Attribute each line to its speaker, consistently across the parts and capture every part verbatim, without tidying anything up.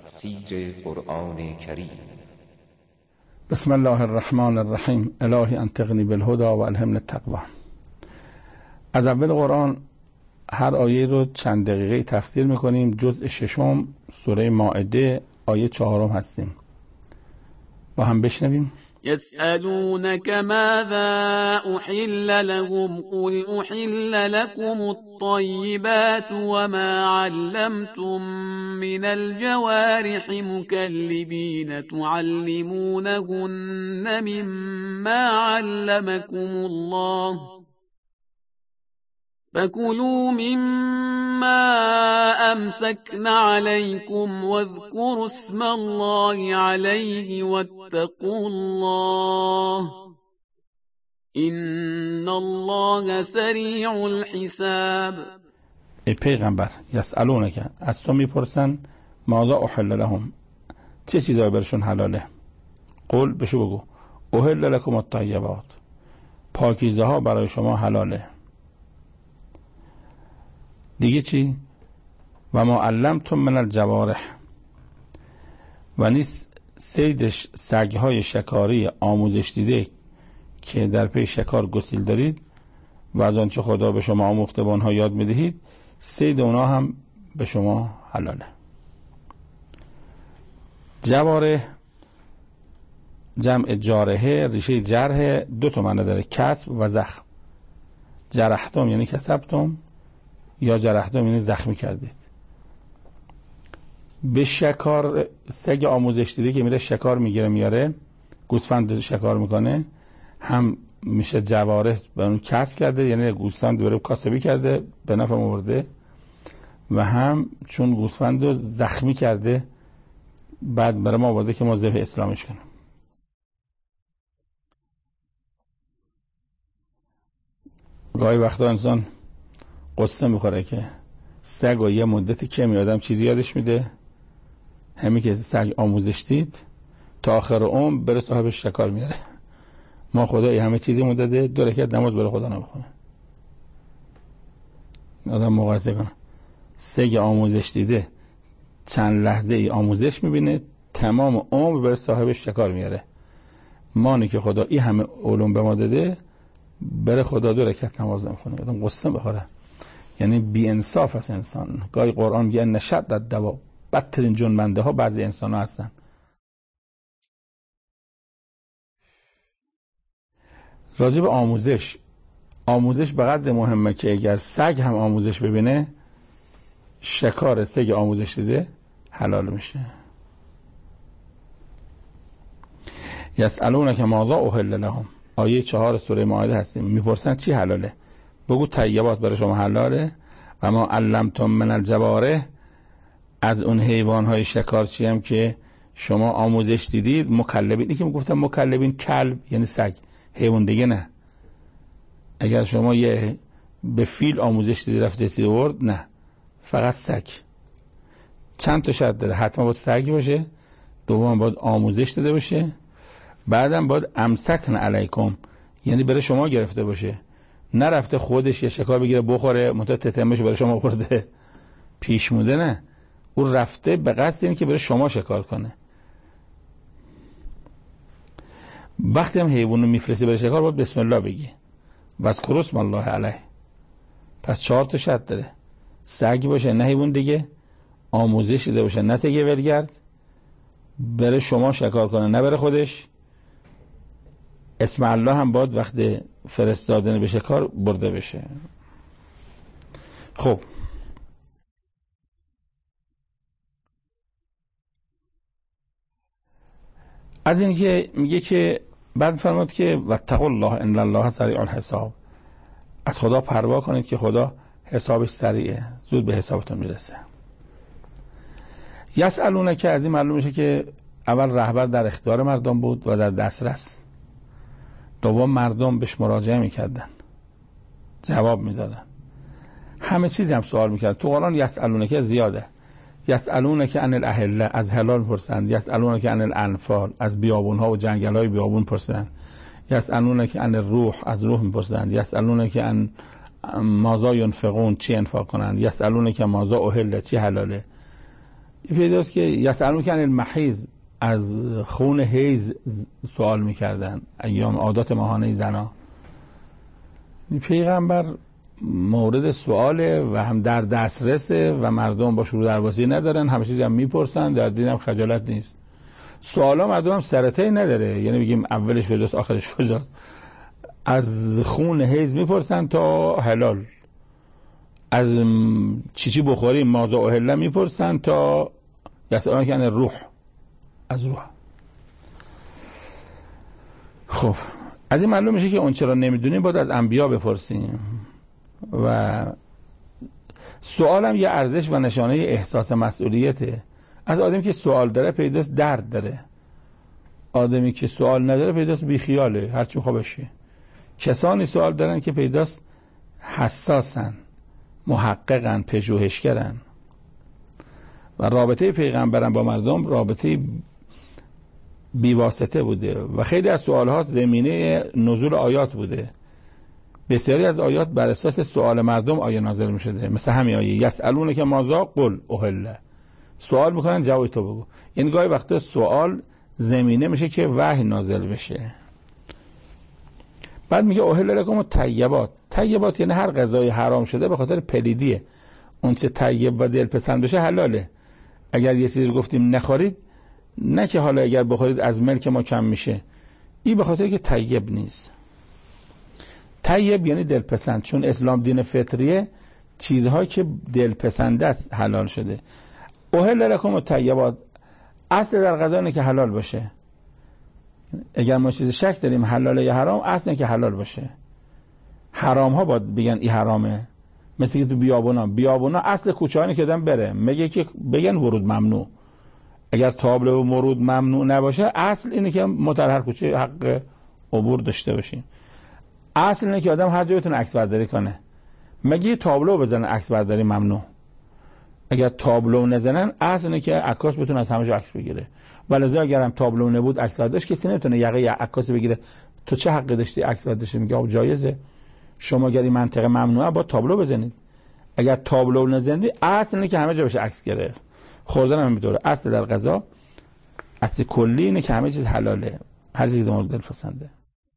Speaker 1: تفسیر قرآن کریم.
Speaker 2: بسم الله الرحمن الرحیم. الهی انطقنی بالهدى و الهمنی التقوی. از اول قرآن هر آیه رو چند دقیقه تفسیر میکنیم. جزء ششم سوره مائده آیه چهارم هستیم. با هم بشنویم.
Speaker 3: يسألونك ماذا أحل لهم قل أحل لكم الطيبات وما علمتم من الجوارح مكلبين تعلمونهن مما علمكم الله فكلوا مما أمسكن عليكم واذكروا اسم الله عليه واتقوا الله إن الله سریع الحساب.
Speaker 2: ای پیغمبر، یسألونک، از تو میپرسن ماذا احل لهم، چه چیزایی برشون حلاله؟ قل، بشو بگو احل لکم الطیبات، پاکیزه ها برای شما حلاله. دیگه چی؟ و ما علمتم من الجوارح، و نیست صیدش سگهای شکاری آموزش دیده که در پی شکار گسیل دارید و از آنچه خدا به شما آموخته به آنها یاد میدهید، صید اونا هم به شما حلاله. جوارح جمع جارحه، ریشه جرح دو تا معنی داره، کسب و زخم. جرحتم یعنی کسبتم، یا جرحتم یعنی زخمی کردید. به شکار، سگ آموزش دیده که میره شکار میگیره میاره، گوسفند شکار میکنه، هم میشه جوارح به اون کسب کرده، یعنی گوسفند بره کاسبی کرده به نفع آورده، و هم چون گوسفند رو زخمی کرده بعد برای ما آورده که ما ذبح اسلامش کنیم. گاهی وقتا انسان قصه میخوره که سگ و یه مدتی که می آدم چیزی یادش میده، همین که سگ آموزش دید تا آخر عمر بره صاحبش شکار میاره. ما خدا همه چیزی مدده، دو رکعت نماز برای خدا نمیخونه. آدم مقایسه کنه، سگ آموزش دیده چند لحظه ای آموزش میبینه، تمام عمر بره صاحبش شکار میاره. مانی که خدا این همه علوم به ما داده، بره خدا دو رکعت نماز نمیخونه. آدم قصه بخوره، یعنی بی انصاف است انسان. گاهی قرآن میگه نشد الدوا، بدترین جنبنده ها بعضی انسان ها هستن. راجب آموزش، آموزش به قدر مهمه که اگر سگ هم آموزش ببینه، شکار سگ آموزش دیده حلال میشه. یسألونک ماذا احل لهم، آیه چهار سوره مائده هستیم. میپرسن چی حلاله؟ بگو طیبات برای شما حلاله. و ما علمتم من الجوارح، از اون حیوانهای شکارچی هم که شما آموزش دیدید، مکلبین. این که میگفتم مکلبین کلب یعنی سگ، حیوان دیگه نه. اگر شما یه به فیل آموزش دیدی رفته سی ورد، نه، فقط سگ. چند تا شرط داره، حتما باید سگ باشه، دوم باید آموزش داده باشه، بعدم باید امسکن علیکم، یعنی برای شما گرفته باشه، نرفته خودش یه شکار بگیره بخوره منتها تتمش برای شما برده پیش موده. نه، او رفته به قصد اینه که برای شما شکار کنه. وقتی هم حیوان رو میفرستی برای شکار باید بسم الله بگی، واذکروا اسم الله علیه. پس چهار تا شرط داره، سگ باشه نه حیوان دیگه، آموزش دیده باشه نه سگ ولگرد، برای شما شکار کنه نه برای خودش، اسم الله هم باید وقت فرستادن به شکار برده بشه. خب از این که میگه که بعد فرمود که واتقوا الله ان الله سریع الحساب، از خدا پروا کنید که خدا حسابش سریعه، زود به حسابتون میرسه. یسألونک، از این معلوم میشه که اول رهبر در اختیار مردم بود و در دسترس، دوم مردم بهش مراجعه میکردن، جواب میدادن، همه چیزی هم سوال میکردن. تو قرآن یسألونک زیاده. یسألونک عن الاهله، از حلال پرسند. یسألونک عن الانفال، از بیابون ها و جنگل های بیابون پرسند. یسألونک عن الروح، از روح میپرسند. یسألونک عن ماذا ينفقون، چی انفاق کنند. یسألونک ماذا احل، چی حلاله. پیداست که یسألون کن المحیض، از خون حیض سوال میکردن، ایام عادات ماهانه زنا. پیغمبر مورد سواله و هم در دسترسه و مردم با شروع درواسی ندارن، همه چیزی هم میپرسن، در دین هم خجالت نیست. سوالا مردم هم سرطه‌ای نداره، یعنی بگیم اولش کجاست آخرش کجاست. از خون حیض میپرسن تا حلال، از چی چی بخوریم مازا و حله میپرسن تا یسألون کن روح، از روح. خب از این معلوم میشه که اون چرا نمیدونیم باید از انبیا بپرسیم. و سوالم یه ارزش و نشانه احساس مسئولیته. از آدمی که سوال داره پیداست درد داره، آدمی که سوال نداره پیداست بیخیاله، هرچی میخواد بشه. کسانی سوال دارن که پیداست حساسن، محققن، پژوهشگرن. و رابطه پیغمبران با مردم رابطه بیواسطه بوده و خیلی از سوالها زمینه نزول آیات بوده. بسیاری از آیات بر اساس سوال مردم آیه نازل می شده، مثل همین آیه یسألون که مازا قل احل، سوال میکنن جواب تو بگو. یعنی گاهی وقتا سوال زمینه میشه که وحی نازل بشه. بعد میگه احل لکم الطیبات. طیبات یعنی هر غذای حرام شده به خاطر پلیدیه، اون چه طیب و دلپسند بشه حلاله. اگر یه چیزی گفتیم نخورید، نه که حالا اگر بخورید از ملک ما کم میشه، این به خاطر که طیب نیست. طیب یعنی دلپسند، چون اسلام دین فطریه، چیزهایی که دلپسند است حلال شده. احل لکم الطیبات، اصل در غذا اینه که حلال باشه. اگر ما چیز شک داریم حلاله یا حرام، اصل اینه که حلال باشه. حرام ها باید بگن این حرامه، مثل که تو بیابونا بیابونا اصل کوچه هایی که دادن بره میگه که بگن ورود ممنوع. اگر تابلو و ورود ممنوع نباشه، اصل اینه که ما در هر کوچه حق عبور داشته باشیم. اصل اینه که آدم هر جا بتونه عکس برداری کنه. مگه تابلو بزنن عکس برداری ممنوع؟ اگر تابلو نزنن، اصل اینه که عکاس بتونه از همه جا عکس بگیره. ولذا اگر هم تابلو نبود عکس برداشت، کسی نمیتونه یقه عکاس بگیره. تو چه حقی داشتی عکس برداشتی؟ میگه آب جایزه. شما اگر این منطقه ممنوعه با تابلو بزنید. اگر تابلو نزنید، اصل اینه که همه جا بشه عکس گرفت. خوردن هم اینطوره. اصل در غذا، اصل کلی اینه که همه چیز حلاله، هر چیز مورد دل پسنده.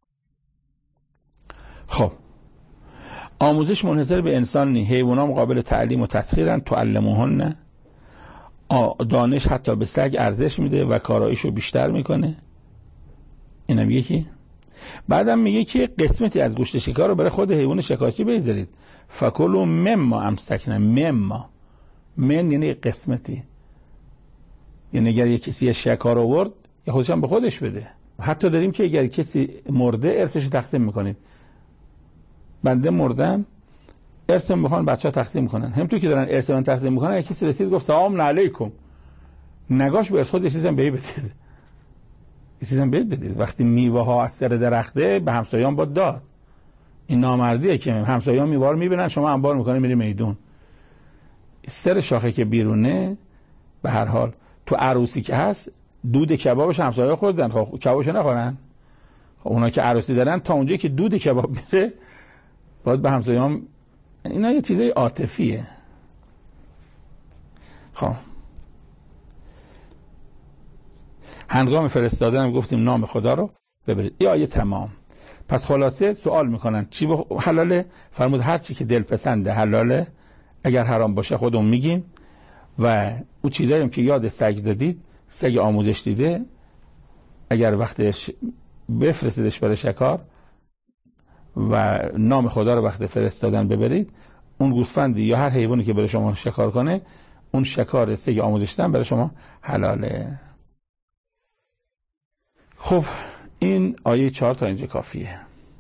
Speaker 2: خب آموزش منحصر به انسان نی، حیوانات قابل تعلیم و تسخیرن، تعلموهن. دانش حتی به سگ ارزش میده و کاراییشو بیشتر میکنه. اینم یکی. بعدم میگه که قسمتی از گوشت شکار رو برای خود حیوان شکارچی بگذارید. فکلوا مما امسکنا. مما من یعنی قسمتی، یعنی اگر یک کسی شکار آورد یا خودش هم به خودش بده. حتی داریم که اگر کسی مرده ارثش تقسیم میکنید. بنده مردم، ارثم بخوان بچه‌ها تقسیم میکنن. هم تو که دارن ارث من تقسیم میکنن، کسی رسید گفت سلام علیکم، نگاش به ارث خود یه چیزم به بدید، یه چیزم به بدید. وقتی میوه ها از سر درخته به همسایه‌ام با داد، این نامردیه که همسایه‌ها میوه رو میبینن، شما انبار میکنید میری میدون. سر شاخه که بیرونه، به هر حال تو عروسی که هست دود کبابش همسایه‌ها خوردن، خب کبابش نخورن. خب اونا که عروسی دارن تا اونجایی که دود کباب میره باید به همسایه‌ام. اینا یه چیزای عاطفیه. خب هنگام فرستادن هم گفتیم نام خدا رو ببرید. این آیه تمام. پس خلاصه سوال میکنن چی بخ... حلاله؟ فرمود هر چی که دل پسنده حلاله، اگر حرام باشه خودمون میگیم. و اون چیزایی هم که یاد سگ دادید، سگ آموزش دیده، اگر وقتش بفرستیدش برای شکار و نام خدا رو وقت فرستادن ببرید، اون گوسفندی یا هر حیوانی که برای شما شکار کنه، اون شکار سگ آموزش دادن برای شما حلاله. خب این آیه چهار تا اینجا کافیه.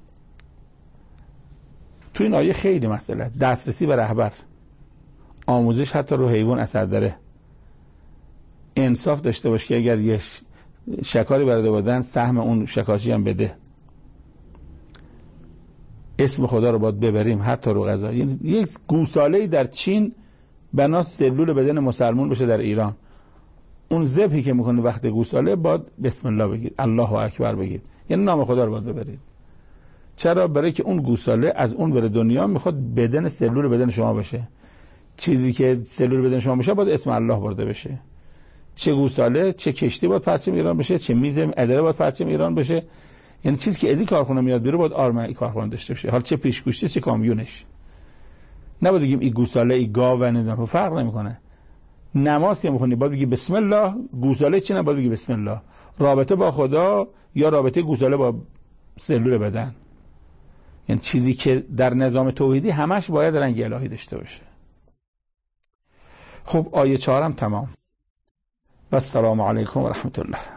Speaker 2: تو این آیه خیلی مسئله، دسترسی به رهبر، آموزش حتی رو حیوان اثر داره. انصاف داشته باش که اگر یه شکاری برده بودن، سهم اون شکارچی هم بده. اسم خدا رو باید ببریم حتی رو غذا. یعنی یک گوساله‌ای در چین بنا سلول بدن مسلمان بشه در ایران، اون ذبحی که میکنه وقت گوساله باید بسم الله بگید، الله اکبر بگید، یعنی نام خدا رو باید ببرید. چرا؟ برای که اون گوساله از اون ور دنیا میخواد بدن سلول بدن شما بشه. چیزی که سلول بدن شما بشه باید اسم الله برده بشه. چه گوساله، چه کشتی باید پرچم ایران بشه، چه میز اداره باید پرچم ایران بشه. یعنی چیزی که از این کارخونه میاد بیرون باید آرمه این کارخونه داشته باشه، حالا چه پیشگوشتی چه کامیونش. نباید بگیم این گوساله این گاو نمیدونم، فرق نمیکنه. نماز که میخونی باید بگی بسم الله، گوساله چی نباید بگی بسم الله. رابطه با خدا یا رابطه گوساله با سلول بدن، یعنی چیزی که در نظام توحیدی همش باید رنگ الهی داشته باشه. خب آیه چهارم تمام. و السلام علیکم و رحمت الله.